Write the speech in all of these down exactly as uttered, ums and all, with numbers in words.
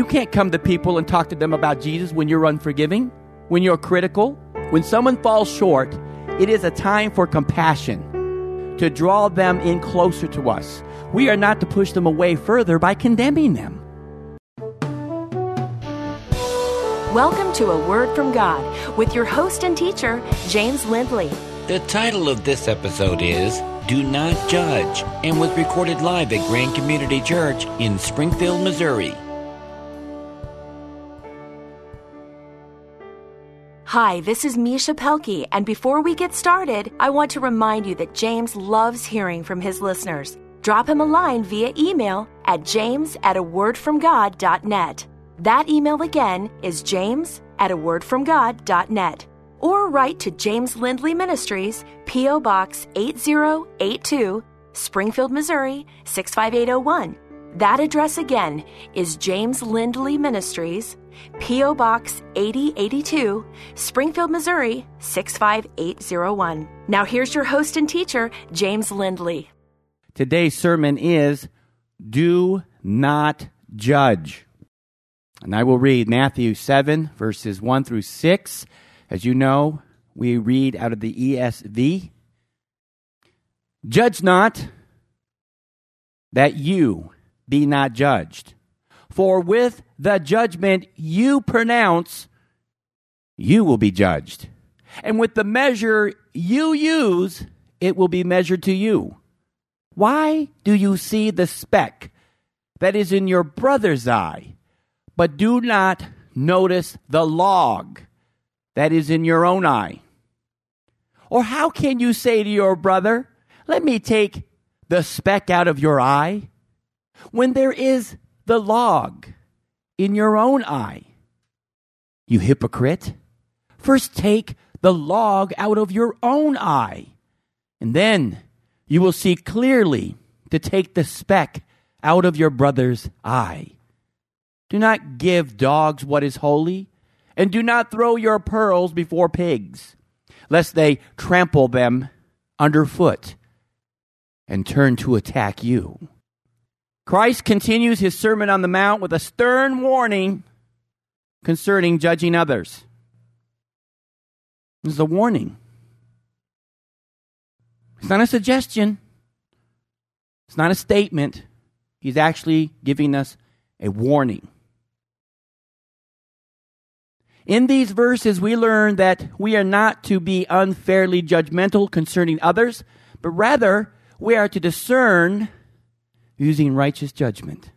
You can't come to people and talk to them about Jesus when you're unforgiving, when you're critical. When someone falls short, it is a time for compassion, to draw them in closer to us. We are not to push them away further by condemning them. Welcome to A Word from God with your host and teacher, James Lindley. The title of this episode is Do Not Judge, and was recorded live at Grand Community Church in Springfield, Missouri. Hi, this is Misha Pelkey, and before we get started, I want to remind you that James loves hearing from his listeners. Drop him a line via email at james at a word from god dot net. That email again is james at a word from god dot net. Or write to James Lindley Ministries, P O. Box eight zero eight two, Springfield, Missouri six five eight oh one. That address again is James Lindley Ministries, P O. Box eighty eighty-two, Springfield, Missouri six five eight oh one. Now here's your host and teacher, James Lindley. Today's sermon is Do Not Judge. And I will read Matthew seven, verses one through six. As you know, we read out of the E S V. Judge not, that you be not judged. For with the judgment you pronounce, you will be judged. And with the measure you use, it will be measured to you. Why do you see the speck that is in your brother's eye, but do not notice the log that is in your own eye? Or how can you say to your brother, let me take the speck out of your eye, when there is the log in your own eye? You hypocrite, first take the log out of your own eye, and then you will see clearly to take the speck out of your brother's eye. Do not give dogs what is holy, and do not throw your pearls before pigs, lest they trample them underfoot and turn to attack you. Christ continues his Sermon on the Mount with a stern warning concerning judging others. This is a warning. It's not a suggestion. It's not a statement. He's actually giving us a warning. In these verses, we learn that we are not to be unfairly judgmental concerning others, but rather we are to discern using righteous judgment.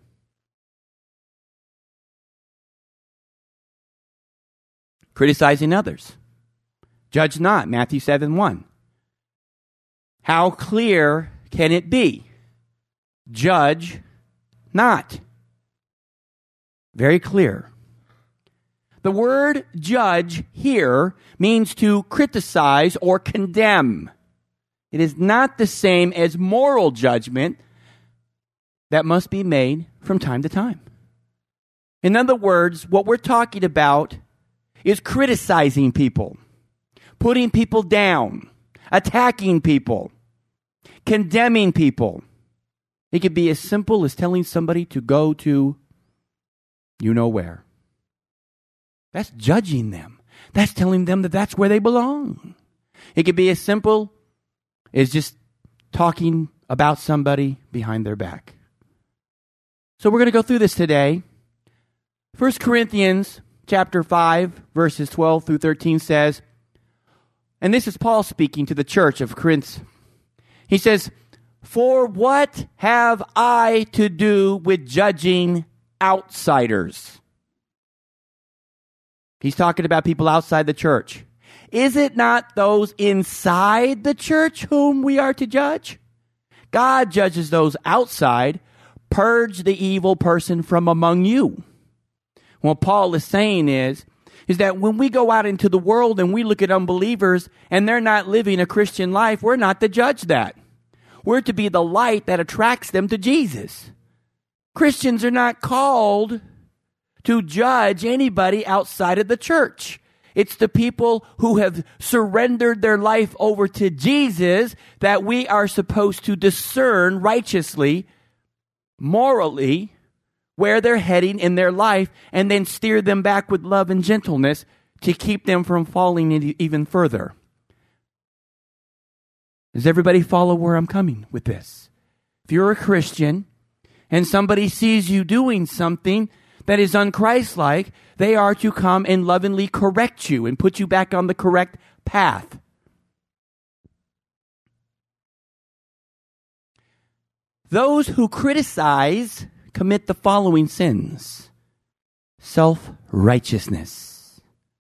Criticizing others. Judge not, Matthew seven one. How clear can it be? Judge not. Very clear. The word judge here means to criticize or condemn. It is not the same as moral judgment that must be made from time to time. In other words, what we're talking about is criticizing people, putting people down, attacking people, condemning people. It could be as simple as telling somebody to go to you know where. That's judging them. That's telling them that that's where they belong. It could be as simple as just talking about somebody behind their back. So we're going to go through this today. First Corinthians chapter five, verses twelve through thirteen says, and this is Paul speaking to the church of Corinth. He says, for what have I to do with judging outsiders? He's talking about people outside the church. Is it not those inside the church whom we are to judge? God judges those outside. Purge the evil person from among you. What Paul is saying is, is that when we go out into the world and we look at unbelievers and they're not living a Christian life, we're not to judge that. We're to be the light that attracts them to Jesus. Christians are not called to judge anybody outside of the church. It's the people who have surrendered their life over to Jesus that we are supposed to discern righteously, morally, where they're heading in their life and then steer them back with love and gentleness to keep them from falling even further. Does everybody follow where I'm coming with this? If you're a Christian and somebody sees you doing something that is unchristlike, they are to come and lovingly correct you and put you back on the correct path. Those who criticize commit the following sins: self-righteousness,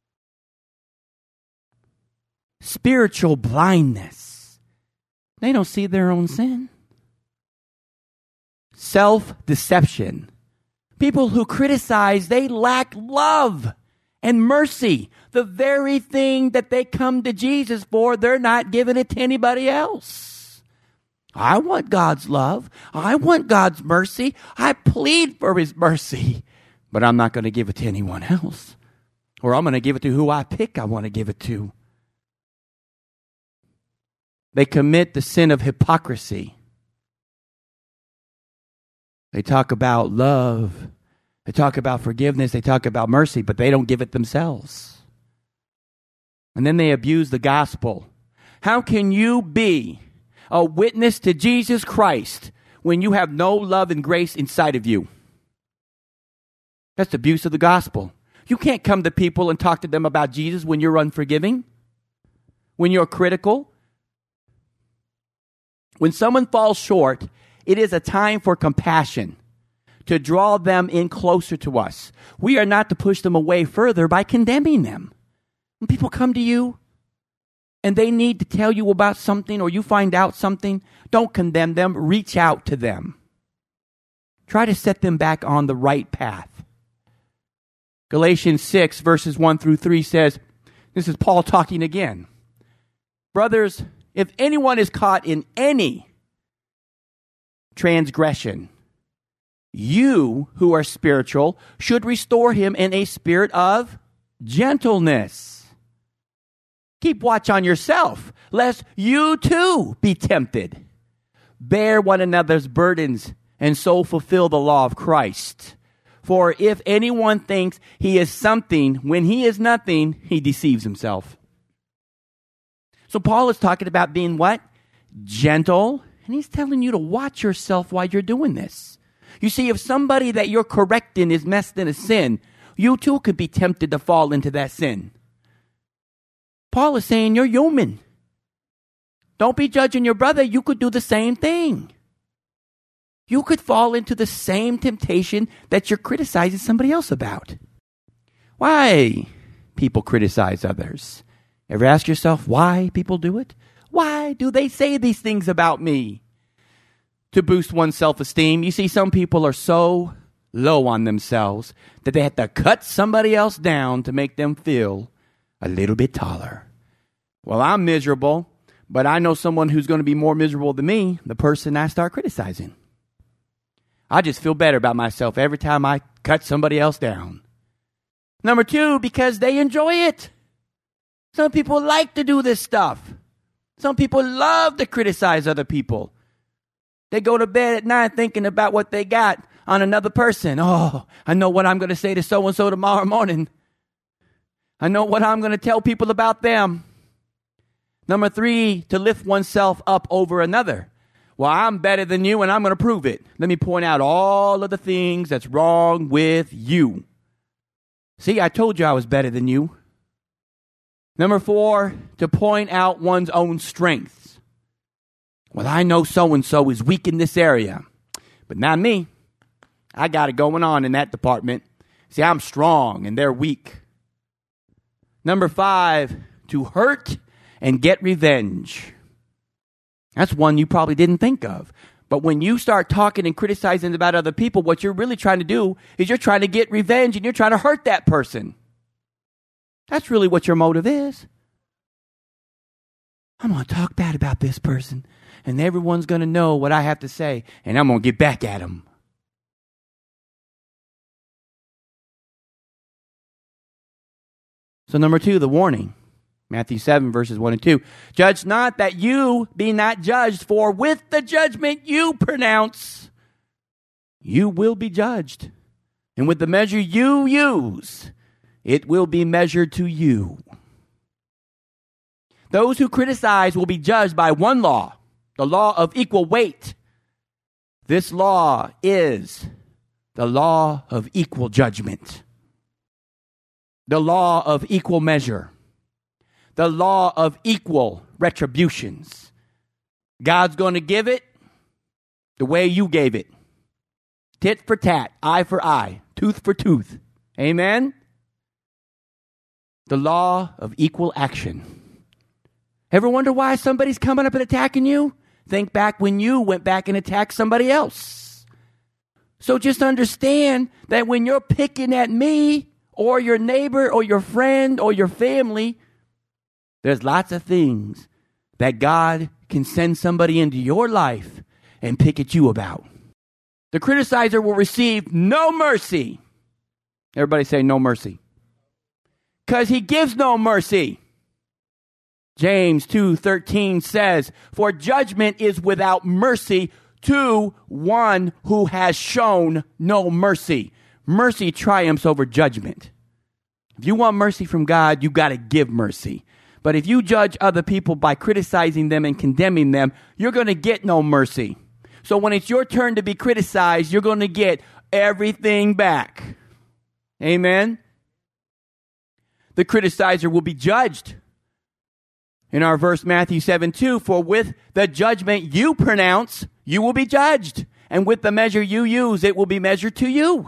spiritual blindness. They don't see their own sin. Self-deception. People who criticize, they lack love and mercy. The very thing that they come to Jesus for, they're not giving it to anybody else. I want God's love. I want God's mercy. I plead for His mercy. But I'm not going to give it to anyone else. Or I'm going to give it to who I pick I want to give it to. They commit the sin of hypocrisy. They talk about love. They talk about forgiveness. They talk about mercy, but they don't give it themselves. And then they abuse the gospel. How can you be a witness to Jesus Christ when you have no love and grace inside of you? That's abuse of the gospel. You can't come to people and talk to them about Jesus when you're unforgiving, when you're critical. When someone falls short, it is a time for compassion, to draw them in closer to us. We are not to push them away further by condemning them. When people come to you and they need to tell you about something or you find out something, don't condemn them. Reach out to them. Try to set them back on the right path. Galatians six, verses one through three says, this is Paul talking again. Brothers, if anyone is caught in any transgression, you who are spiritual should restore him in a spirit of gentleness. Keep watch on yourself, lest you too be tempted. Bear one another's burdens and so fulfill the law of Christ. For if anyone thinks he is something when he is nothing, he deceives himself. So Paul is talking about being what? Gentle. And he's telling you to watch yourself while you're doing this. You see, if somebody that you're correcting is messed in a sin, you too could be tempted to fall into that sin. Paul is saying you're human. Don't be judging your brother. You could do the same thing. You could fall into the same temptation that you're criticizing somebody else about. Why people criticize others? Ever ask yourself why people do it? Why do they say these things about me? To boost one's self-esteem. You see, some people are so low on themselves that they have to cut somebody else down to make them feel a little bit taller. Well, I'm miserable, but I know someone who's going to be more miserable than me, the person I start criticizing. I just feel better about myself every time I cut somebody else down. Number two, because they enjoy it. Some people like to do this stuff. Some people love to criticize other people. They go to bed at night thinking about what they got on another person. Oh, I know what I'm going to say to so-and-so tomorrow morning. I know what I'm going to tell people about them. Number three, to lift oneself up over another. Well, I'm better than you and I'm going to prove it. Let me point out all of the things that's wrong with you. See, I told you I was better than you. Number four, to point out one's own strengths. Well, I know so-and-so is weak in this area, but not me. I got it going on in that department. See, I'm strong and they're weak. Number five, to hurt and get revenge. That's one you probably didn't think of. But when you start talking and criticizing about other people, what you're really trying to do is you're trying to get revenge and you're trying to hurt that person. That's really what your motive is. I'm going to talk bad about this person, and everyone's going to know what I have to say, and I'm going to get back at them. So number two, the warning. Matthew seven, verses one and two. Judge not that you be not judged, for with the judgment you pronounce, you will be judged. And with the measure you use, it will be measured to you. Those who criticize will be judged by one law, the law of equal weight. This law is the law of equal judgment, the law of equal measure, the law of equal retributions. God's going to give it the way you gave it. Tit for tat, eye for eye, tooth for tooth. Amen? The law of equal action. Ever wonder why somebody's coming up and attacking you? Think back when you went back and attacked somebody else. So just understand that when you're picking at me or your neighbor or your friend or your family, there's lots of things that God can send somebody into your life and pick at you about. The criticizer will receive no mercy. Everybody say no mercy. Because he gives no mercy. James two thirteen says, for judgment is without mercy to one who has shown no mercy. Mercy triumphs over judgment. If you want mercy from God, you got to give mercy. But if you judge other people by criticizing them and condemning them, you're going to get no mercy. So when it's your turn to be criticized, you're going to get everything back. Amen? The criticizer will be judged. In our verse, Matthew seven two, for with the judgment you pronounce, you will be judged. And with the measure you use, it will be measured to you.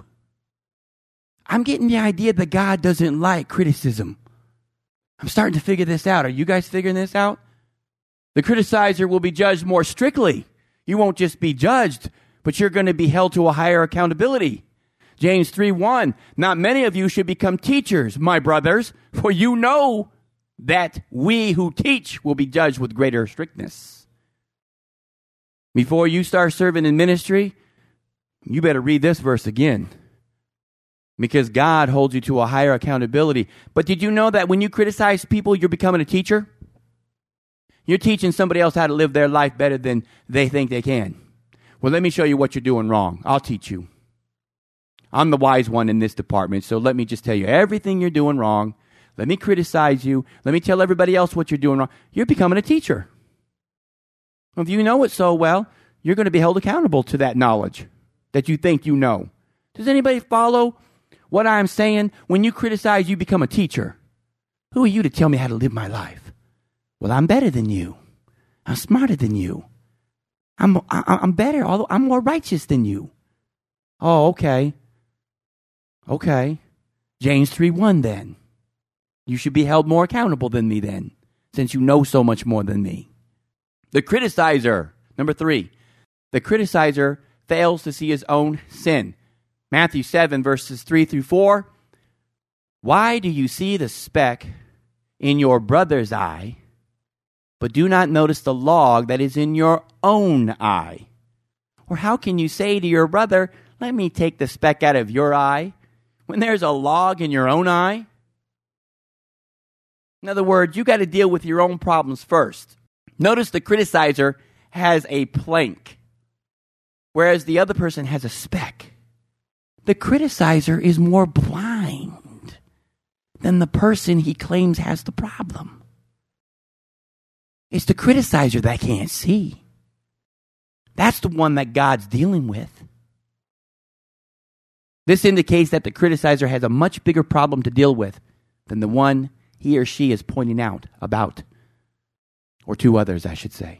I'm getting the idea that God doesn't like criticism. I'm starting to figure this out. Are you guys figuring this out? The criticizer will be judged more strictly. You won't just be judged, but you're going to be held to a higher accountability. James three one, not many of you should become teachers, my brothers, for you know that we who teach will be judged with greater strictness. Before you start serving in ministry, you better read this verse again, because God holds you to a higher accountability. But did you know that when you criticize people, you're becoming a teacher? You're teaching somebody else how to live their life better than they think they can. Well, let me show you what you're doing wrong. I'll teach you. I'm the wise one in this department, so let me just tell you everything you're doing wrong. Let me criticize you. Let me tell everybody else what you're doing wrong. You're becoming a teacher. If you know it so well, you're going to be held accountable to that knowledge that you think you know. Does anybody follow what I'm saying? When you criticize, you become a teacher. Who are you to tell me how to live my life? Well, I'm better than you. I'm smarter than you. I'm I, I'm better, although I'm more righteous than you. Oh, okay. Okay. James three one then. You should be held more accountable than me then, since you know so much more than me. The criticizer, number three, the criticizer fails to see his own sin. Matthew seven, verses three through four. Why do you see the speck in your brother's eye, but do not notice the log that is in your own eye? Or how can you say to your brother, let me take the speck out of your eye, when there's a log in your own eye? In other words, you got to deal with your own problems first. Notice the criticizer has a plank, whereas the other person has a speck. The criticizer is more blind than the person he claims has the problem. It's the criticizer that can't see. That's the one that God's dealing with. This indicates that the criticizer has a much bigger problem to deal with than the one he or she is pointing out about, or to others, I should say.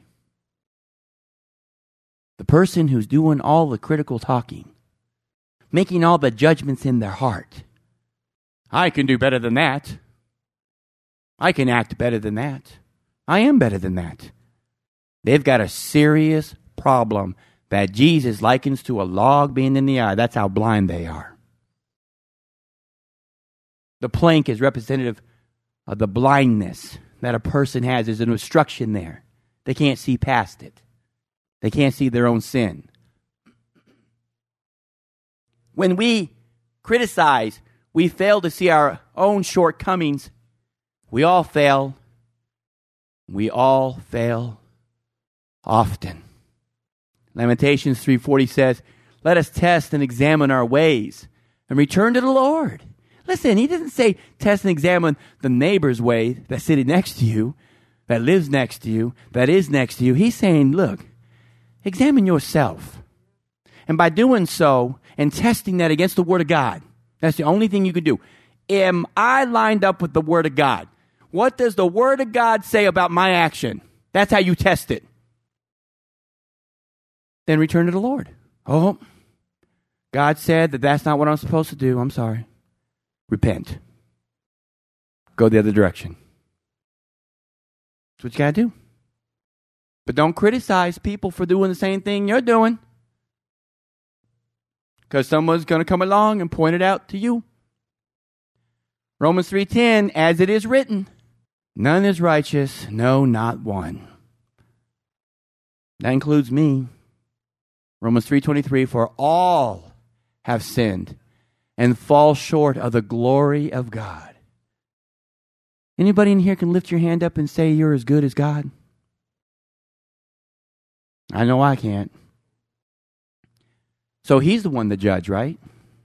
The person who's doing all the critical talking, making all the judgments in their heart. I can do better than that. I can act better than that. I am better than that. They've got a serious problem that Jesus likens to a log being in the eye. That's how blind they are. The plank is representative of the blindness that a person has. There's an obstruction there. They can't see past it. They can't see their own sin. When we criticize, we fail to see our own shortcomings. We all fail. We all fail often. Lamentations three forty says, let us test and examine our ways, and return to the Lord. Listen, he doesn't say test and examine the neighbor's way that's sitting next to you, that lives next to you, that is next to you. He's saying, look, examine yourself. And by doing so and testing that against the Word of God, that's the only thing you can do. Am I lined up with the Word of God? What does the Word of God say about my action? That's how you test it. Then return to the Lord. Oh, God said that that's not what I'm supposed to do. I'm sorry. Repent. Go the other direction. That's what you got to do. But don't criticize people for doing the same thing you're doing, because someone's going to come along and point it out to you. Romans three ten, as it is written, none is righteous, no, not one. That includes me. Romans three twenty-three, for all have sinned and fall short of the glory of God. Anybody in here can lift your hand up and say you're as good as God? I know I can't. So he's the one to judge, right?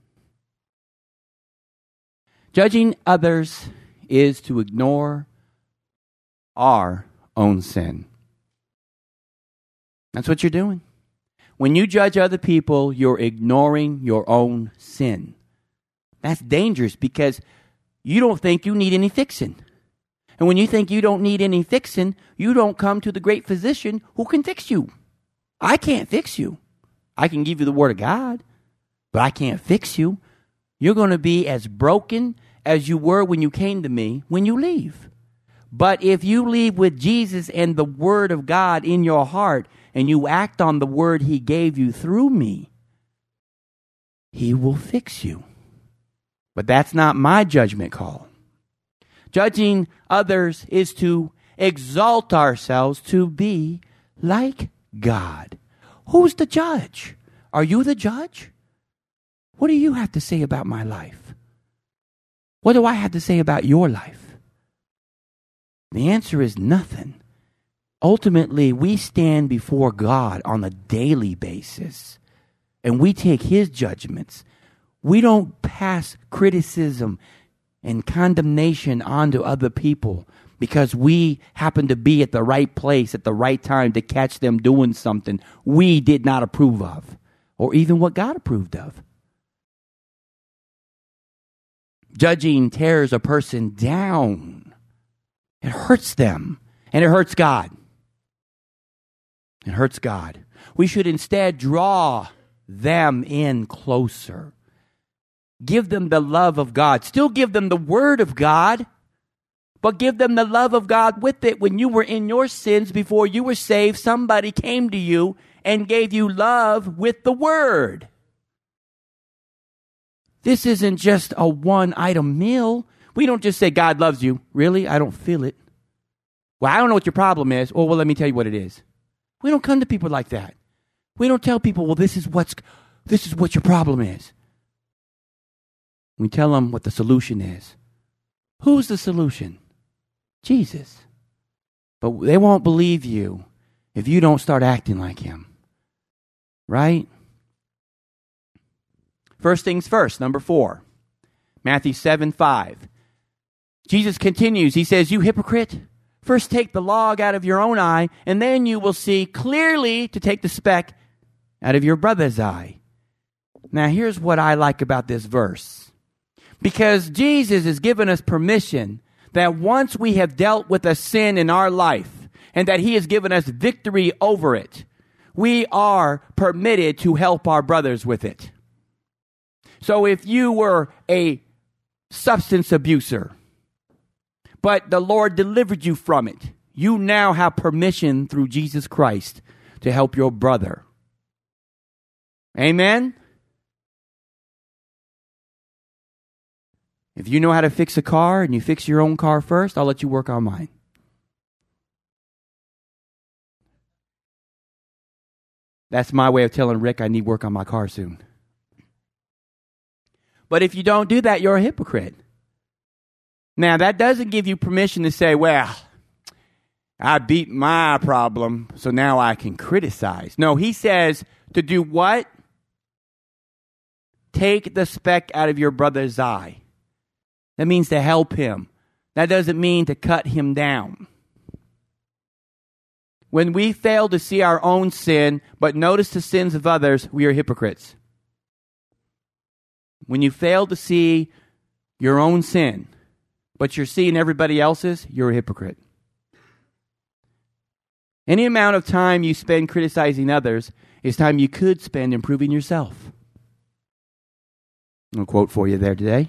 Judging others is to ignore our own sin. That's what you're doing. When you judge other people, you're ignoring your own sin. That's dangerous because you don't think you need any fixing. And when you think you don't need any fixing, you don't come to the great physician who can fix you. I can't fix you. I can give you the Word of God, but I can't fix you. You're going to be as broken as you were when you came to me when you leave. But if you leave with Jesus and the Word of God in your heart, and you act on the word He gave you through me, He will fix you. But that's not my judgment call. Judging others is to exalt ourselves to be like God. Who's the judge? Are you the judge? What do you have to say about my life? What do I have to say about your life? The answer is nothing. Ultimately, we stand before God on a daily basis, and we take His judgments. We don't pass criticism and condemnation onto other people because we happen to be at the right place at the right time to catch them doing something we did not approve of, or even what God approved of. Judging tears a person down. It hurts them, and it hurts God. It hurts God. We should instead draw them in closer. Give them the love of God. Still give them the Word of God, but give them the love of God with it. When you were in your sins before you were saved, somebody came to you and gave you love with the Word. This isn't just a one-item meal. We don't just say, God loves you. Really? I don't feel it. Well, I don't know what your problem is. Oh, well, let me tell you what it is. We don't come to people like that. We don't tell people, well, this is what's, this is what your problem is. We tell them what the solution is. Who's the solution? Jesus. But they won't believe you if you don't start acting like Him. Right? First things first, number four. Matthew seven five. Jesus continues. He says, you hypocrite. First take the log out of your own eye, and then you will see clearly to take the speck out of your brother's eye. Now, here's what I like about this verse. Because Jesus has given us permission that once we have dealt with a sin in our life, and that He has given us victory over it, we are permitted to help our brothers with it. So if you were a substance abuser, but the Lord delivered you from it, you now have permission through Jesus Christ to help your brother. Amen? If you know how to fix a car and you fix your own car first, I'll let you work on mine. That's my way of telling Rick I need work on my car soon. But if you don't do that, you're a hypocrite. Now, that doesn't give you permission to say, well, I beat my problem, so now I can criticize. No, He says to do what? take the speck out of your brother's eye. That means to help him. That doesn't mean to cut him down. When we fail to see our own sin, but notice the sins of others, we are hypocrites. When you fail to see your own sin, but you're seeing everybody else's, you're a hypocrite. Any amount of time you spend criticizing others is time you could spend improving yourself. I'll quote for you there today.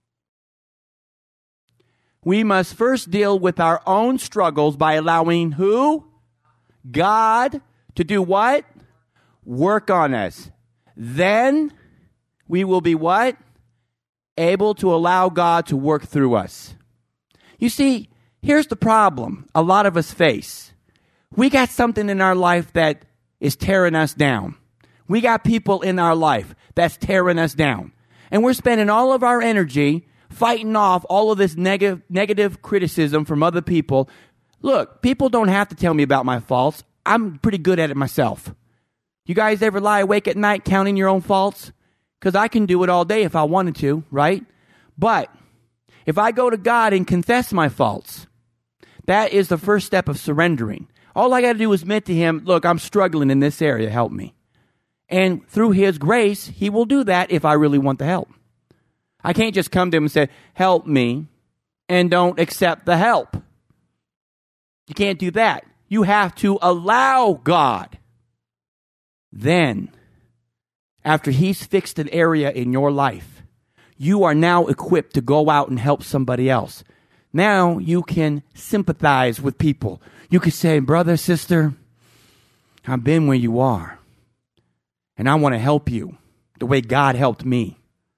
We must first deal with our own struggles by allowing who? God to do what? Work on us. Then we will be what? Able to allow God to work through us. You see, here's the problem a lot of us face. We got something in our life that is tearing us down. We got people in our life that's tearing us down. And we're spending all of our energy fighting off all of this neg- negative criticism from other people. Look, people don't have to tell me about my faults. I'm pretty good at it myself. You guys ever lie awake at night counting your own faults? Because I can do it all day if I wanted to, right? But if I go to God and confess my faults, that is the first step of surrendering. All I got to do is admit to him, look, I'm struggling in this area, help me. And through his grace, he will do that if I really want the help. I can't just come to him and say, help me, and don't accept the help. You can't do that. You have to allow God. Then, after he's fixed an area in your life, you are now equipped to go out and help somebody else. Now you can sympathize with people. You can say, brother, sister, I've been where you are, and I want to help you the way God helped me.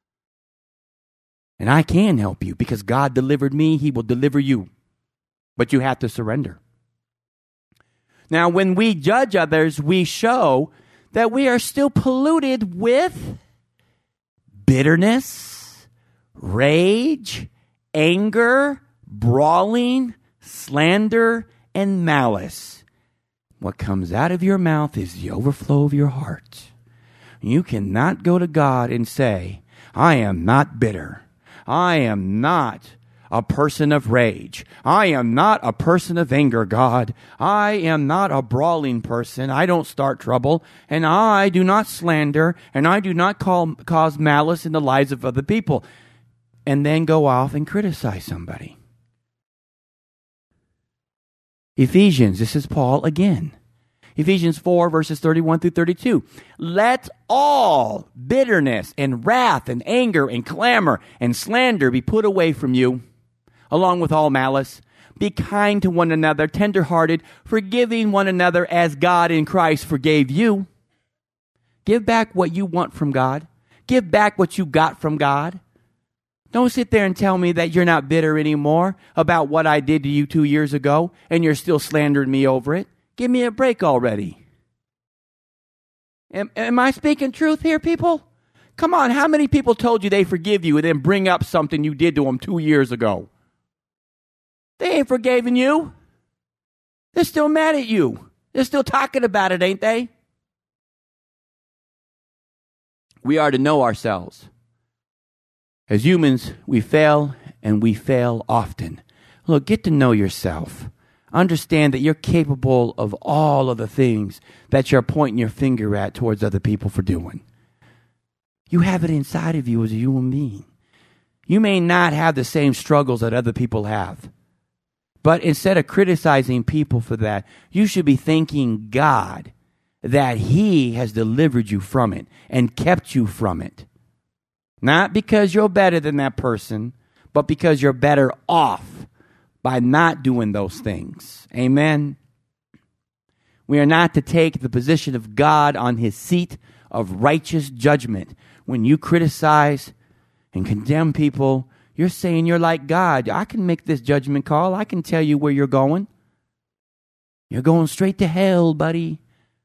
And I can help you because God delivered me, he will deliver you. But you have to surrender. Now, when we judge others, we show that we are still polluted with bitterness, rage, anger, brawling, slander, and malice. What comes out of your mouth is the overflow of your heart. You cannot go to God and say, I am not bitter. I am not a person of rage. I am not a person of anger, God. I am not a brawling person. I don't start trouble. And I do not slander. And I do not call, cause malice in the lives of other people. And then go off and criticize somebody. Ephesians, this is Paul again. Ephesians four, verses thirty-one through thirty-two. Let all bitterness and wrath and anger and clamor and slander be put away from you, along with all malice. Be kind to one another, tenderhearted, forgiving one another as God in Christ forgave you. Give back what you want from God. Give back what you got from God. Don't sit there and tell me that you're not bitter anymore about what I did to you two years ago and you're still slandering me over it. Give me a break already. Am, am I speaking truth here, people? Come on, how many people told you they forgive you and then bring up something you did to them two years ago? They ain't forgiven you. They're still mad at you. They're still talking about it, ain't they? We are to know ourselves. As humans, we fail, and we fail often. Look, get to know yourself. Understand that you're capable of all of the things that you're pointing your finger at towards other people for doing. You have it inside of you as a human being. You may not have the same struggles that other people have. But instead of criticizing people for that, you should be thanking God that he has delivered you from it and kept you from it. Not because you're better than that person, but because you're better off by not doing those things. Amen. We are not to take the position of God on his seat of righteous judgment. When you criticize and condemn people, you're saying you're like God. I can make this judgment call. I can tell you where you're going. You're going straight to hell, buddy.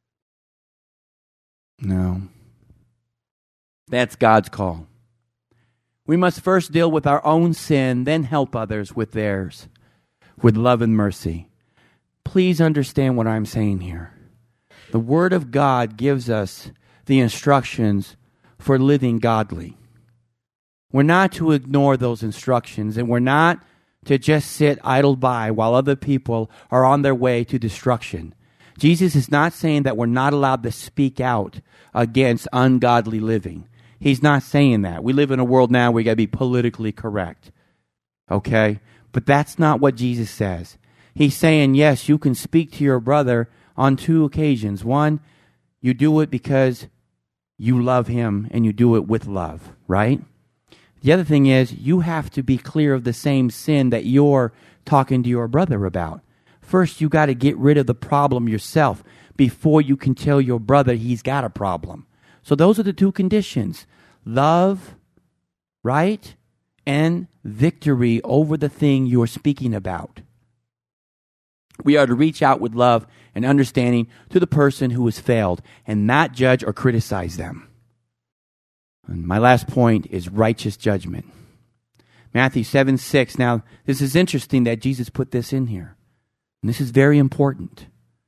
No. That's God's call. We must first deal with our own sin, then help others with theirs, with love and mercy. Please understand what I'm saying here. The Word of God gives us the instructions for living godly. We're not to ignore those instructions, and we're not to just sit idle by while other people are on their way to destruction. Jesus is not saying that we're not allowed to speak out against ungodly living. He's not saying that. We live in a world now where we got to be politically correct. Okay? But that's not what Jesus says. He's saying, yes, you can speak to your brother on two occasions. One, you do it because you love him and you do it with love, right? The other thing is, you have to be clear of the same sin that you're talking to your brother about. First, you got to get rid of the problem yourself before you can tell your brother he's got a problem. So those are the two conditions. Love, right? And victory over the thing you're speaking about. We are to reach out with love and understanding to the person who has failed and not judge or criticize them. And my last point is righteous judgment. Matthew seven six. Now, this is interesting that Jesus put this in here. And this is very important.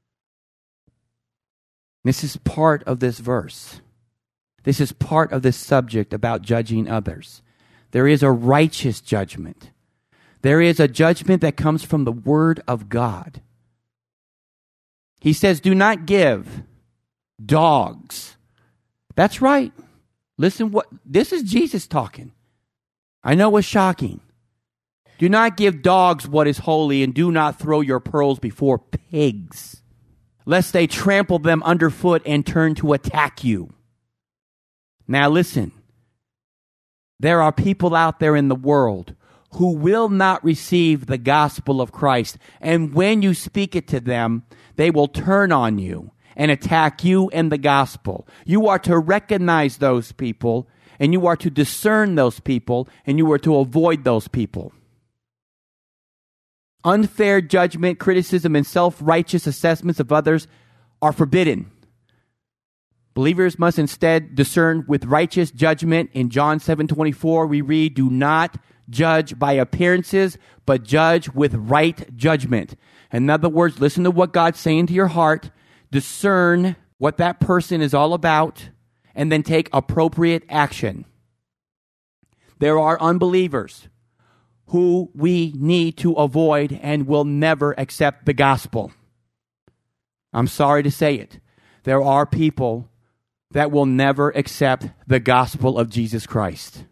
This is part of this verse. This is part of this subject about judging others. There is a righteous judgment. There is a judgment that comes from the Word of God. He says, do not give dogs. That's right. Listen, what this is Jesus talking. I know it's shocking. Do not give dogs what is holy, and do not throw your pearls before pigs, lest they trample them underfoot and turn to attack you. Now listen, there are people out there in the world who will not receive the gospel of Christ, and when you speak it to them, they will turn on you and attack you and the gospel. You are to recognize those people, and you are to discern those people, and you are to avoid those people. Unfair judgment, criticism, and self-righteous assessments of others are forbidden. Believers must instead discern with righteous judgment. In John seven twenty-four, we read, do not judge by appearances, but judge with right judgment. In other words, listen to what God's saying to your heart, discern what that person is all about, and then take appropriate action. There are unbelievers who we need to avoid and will never accept the gospel. I'm sorry to say it. There are people that will never accept the gospel of Jesus Christ.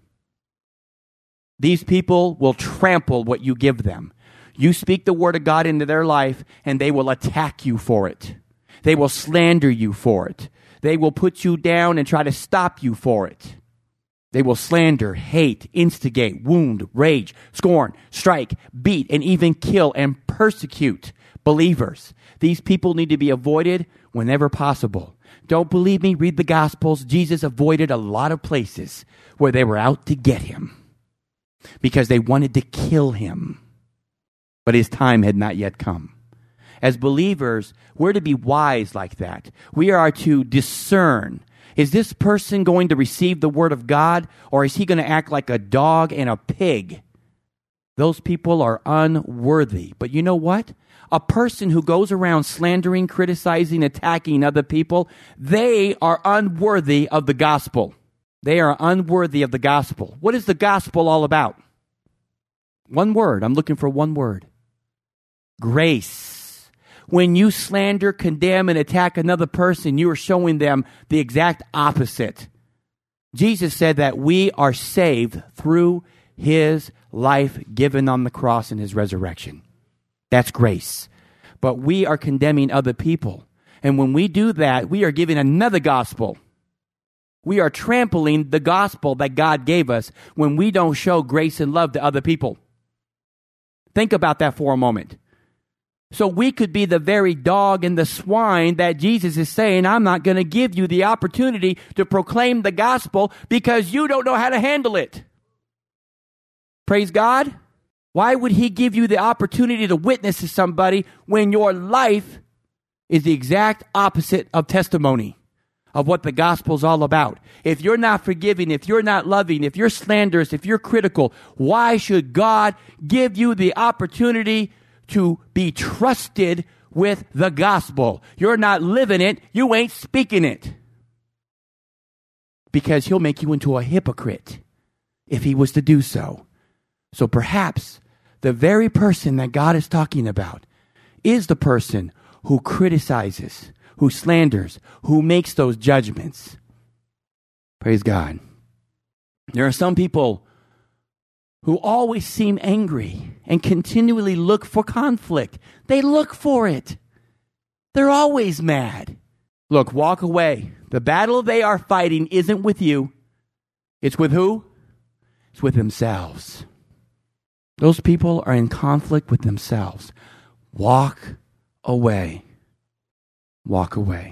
These people will trample what you give them. You speak the word of God into their life, and they will attack you for it. They will slander you for it. They will put you down and try to stop you for it. They will slander, hate, instigate, wound, rage, scorn, strike, beat, and even kill and persecute believers. These people need to be avoided whenever possible. Don't believe me? Read the Gospels. Jesus avoided a lot of places where they were out to get him because they wanted to kill him. But his time had not yet come. As believers, we're to be wise like that. We are to discern. Is this person going to receive the word of God, or is he going to act like a dog and a pig? Those people are unworthy. But you know what? A person who goes around slandering, criticizing, attacking other people, they are unworthy of the gospel. They are unworthy of the gospel. What is the gospel all about? One word. I'm looking for one word. Grace. When you slander, condemn, and attack another person, you are showing them the exact opposite. Jesus said that we are saved through his life given on the cross and his resurrection. That's grace. But we are condemning other people. And when we do that, we are giving another gospel. We are trampling the gospel that God gave us when we don't show grace and love to other people. Think about that for a moment. So we could be the very dog and the swine that Jesus is saying, I'm not going to give you the opportunity to proclaim the gospel because you don't know how to handle it. Praise God. Why would he give you the opportunity to witness to somebody when your life is the exact opposite of testimony of what the gospel is all about? If you're not forgiving, if you're not loving, if you're slanderous, if you're critical, why should God give you the opportunity to be trusted with the gospel? You're not living it. You ain't speaking it. because he'll make you into a hypocrite if he was to do so. So perhaps the very person that God is talking about is the person who criticizes, who slanders, who makes those judgments. Praise God. There are some people who always seem angry and continually look for conflict. They look for it. They're always mad. Look, walk away. The battle they are fighting isn't with you. It's with who? It's with themselves. Those people are in conflict with themselves. Walk away. Walk away.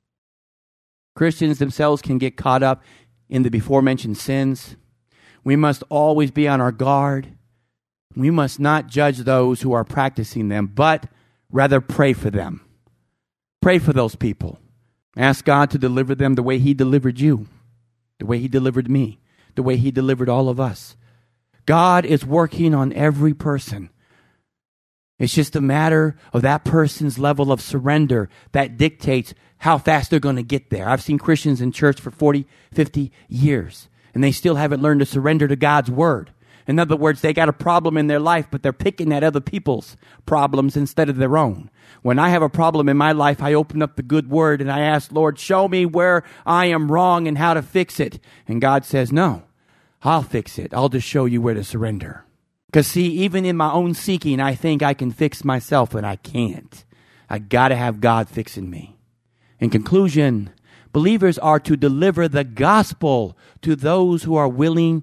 Christians themselves can get caught up in the before-mentioned sins. We must always be on our guard. We must not judge those who are practicing them, but rather pray for them. Pray for those people. Ask God to deliver them the way he delivered you, the way he delivered me, the way he delivered all of us. God is working on every person. It's just a matter of that person's level of surrender that dictates how fast they're going to get there. I've seen Christians in church for forty, fifty years, and they still haven't learned to surrender to God's word. In other words, they got a problem in their life, but they're picking at other people's problems instead of their own. When I have a problem in my life, I open up the good word and I ask, Lord, show me where I am wrong and how to fix it. And God says, no, I'll fix it. I'll just show you where to surrender. Because see, even in my own seeking, I think I can fix myself, and I can't. I got to have God fixing me. In conclusion, believers are to deliver the gospel to those who are willing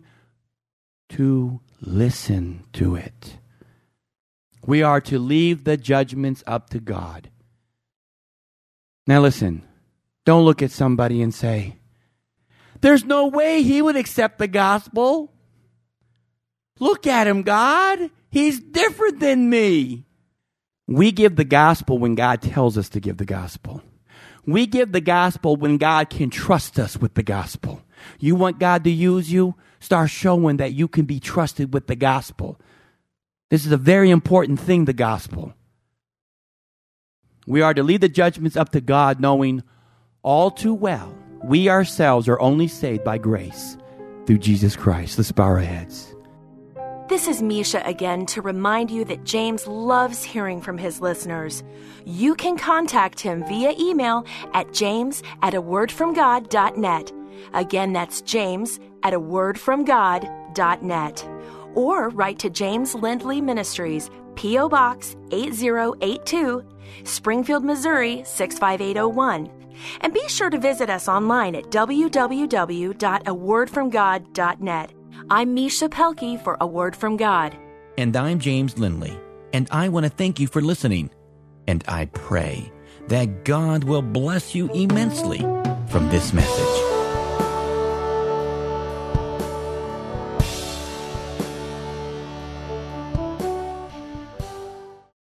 to listen to it. We are to leave the judgments up to God. Now listen, don't look at somebody and say, there's no way he would accept the gospel. Look at him, God. He's different than me. We give the gospel when God tells us to give the gospel. We give the gospel when God can trust us with the gospel. You want God to use you? Start showing that you can be trusted with the gospel. This is a very important thing, the gospel. We are to leave the judgments up to God, knowing all too well we ourselves are only saved by grace through Jesus Christ. Let's bow our heads. This is Misha again to remind you that James loves hearing from his listeners. You can contact him via email at james at a word from god dot net. Again, that's james at a word from god dot net. Or write to James Lindley Ministries, P O Box eight zero eight two, Springfield, Missouri six five eight oh one. And be sure to visit us online at w w w dot a word from god dot net. I'm Misha Pelkey for A Word from God. And I'm James Lindley, and I want to thank you for listening. And I pray that God will bless you immensely from this message.